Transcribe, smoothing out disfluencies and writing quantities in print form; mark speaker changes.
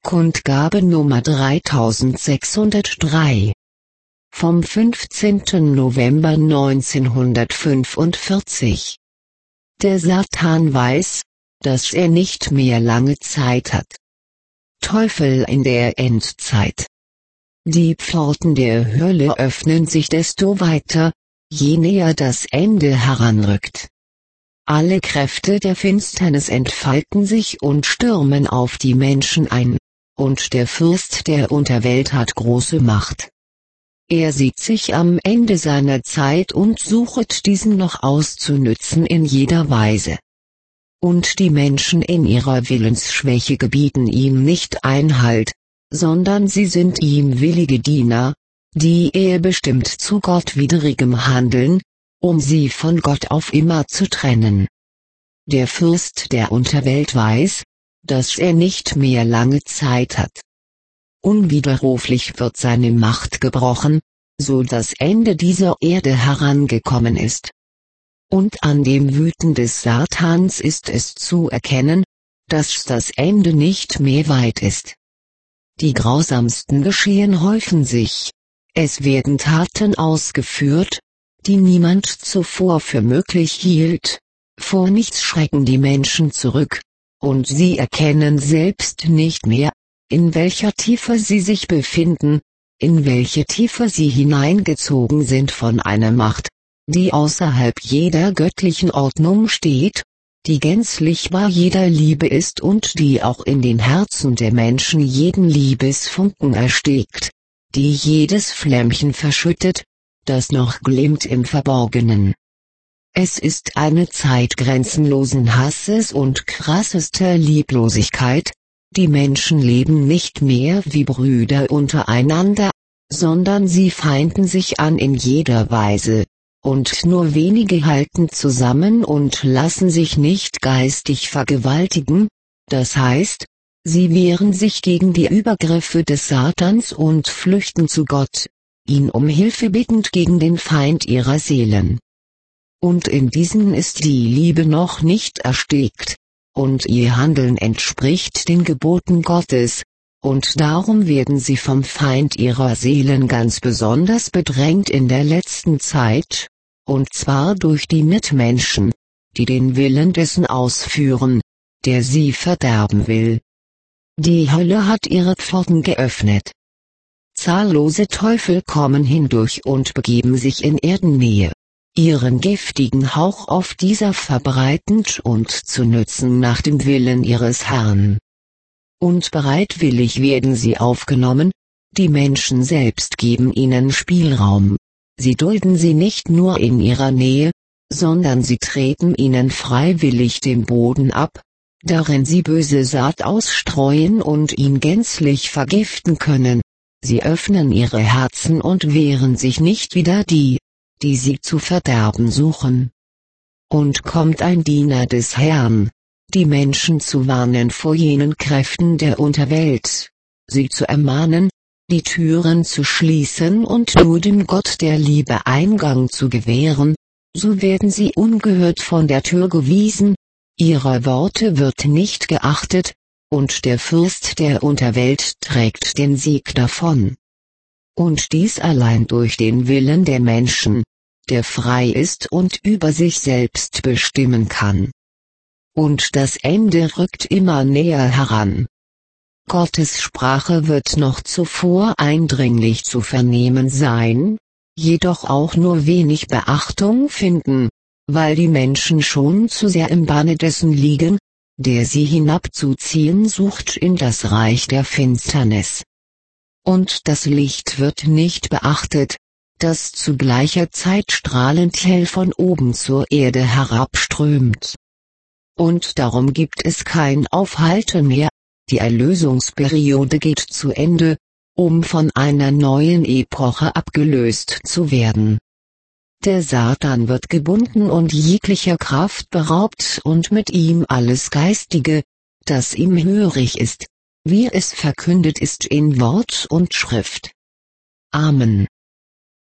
Speaker 1: Kundgabe Nummer 3603. Vom 15. November 1945. Der Satan weiß, dass er nicht mehr lange Zeit hat. Teufel in der Endzeit. Die Pforten der Hölle öffnen sich desto weiter, je näher das Ende heranrückt. Alle Kräfte der Finsternis entfalten sich und stürmen auf die Menschen ein, und der Fürst der Unterwelt hat große Macht. Er sieht sich am Ende seiner Zeit und sucht diesen noch auszunützen in jeder Weise. Und die Menschen in ihrer Willensschwäche gebieten ihm nicht Einhalt, sondern sie sind ihm willige Diener, die er bestimmt zu gottwidrigem Handeln, um sie von Gott auf immer zu trennen. Der Fürst der Unterwelt weiß, dass er nicht mehr lange Zeit hat. Unwiderruflich wird seine Macht gebrochen, so das Ende dieser Erde herangekommen ist. Und an dem Wüten des Satans ist es zu erkennen, dass das Ende nicht mehr weit ist. Die grausamsten Geschehen häufen sich. Es werden Taten ausgeführt, die niemand zuvor für möglich hielt. Vor nichts schrecken die Menschen zurück, und sie erkennen selbst nicht mehr, in welcher Tiefe sie sich befinden, in welche Tiefe sie hineingezogen sind von einer Macht, die außerhalb jeder göttlichen Ordnung steht, die gänzlich bei jeder Liebe ist und die auch in den Herzen der Menschen jeden Liebesfunken erstickt, die jedes Flämmchen verschüttet, das noch glimmt im Verborgenen. Es ist eine Zeit grenzenlosen Hasses und krassester Lieblosigkeit. Die Menschen leben nicht mehr wie Brüder untereinander, sondern sie feinden sich an in jeder Weise, und nur wenige halten zusammen und lassen sich nicht geistig vergewaltigen, das heißt, sie wehren sich gegen die Übergriffe des Satans und flüchten zu Gott, ihn um Hilfe bittend gegen den Feind ihrer Seelen. Und in diesen ist die Liebe noch nicht erstickt, und ihr Handeln entspricht den Geboten Gottes, und darum werden sie vom Feind ihrer Seelen ganz besonders bedrängt in der letzten Zeit, und zwar durch die Mitmenschen, die den Willen dessen ausführen, der sie verderben will. Die Hölle hat ihre Pforten geöffnet. Zahllose Teufel kommen hindurch und begeben sich in Erdennähe, ihren giftigen Hauch auf dieser verbreitend und zu nützen nach dem Willen ihres Herrn. Und bereitwillig werden sie aufgenommen, die Menschen selbst geben ihnen Spielraum, sie dulden sie nicht nur in ihrer Nähe, sondern sie treten ihnen freiwillig den Boden ab, darin sie böse Saat ausstreuen und ihn gänzlich vergiften können, sie öffnen ihre Herzen und wehren sich nicht wider die sie zu verderben suchen. Und kommt ein Diener des Herrn, die Menschen zu warnen vor jenen Kräften der Unterwelt, sie zu ermahnen, die Türen zu schließen und nur dem Gott der Liebe Eingang zu gewähren, so werden sie ungehört von der Tür gewiesen, ihrer Worte wird nicht geachtet, und der Fürst der Unterwelt trägt den Sieg davon. Und dies allein durch den Willen der Menschen, der frei ist und über sich selbst bestimmen kann. Und das Ende rückt immer näher heran. Gottes Sprache wird noch zuvor eindringlich zu vernehmen sein, jedoch auch nur wenig Beachtung finden, weil die Menschen schon zu sehr im Banne dessen liegen, der sie hinabzuziehen sucht in das Reich der Finsternis. Und das Licht wird nicht beachtet, das zu gleicher Zeit strahlend hell von oben zur Erde herabströmt. Und darum gibt es kein Aufhalten mehr, die Erlösungsperiode geht zu Ende, um von einer neuen Epoche abgelöst zu werden. Der Satan wird gebunden und jeglicher Kraft beraubt und mit ihm alles Geistige, das ihm hörig ist, wie es verkündet ist in Wort und Schrift. Amen.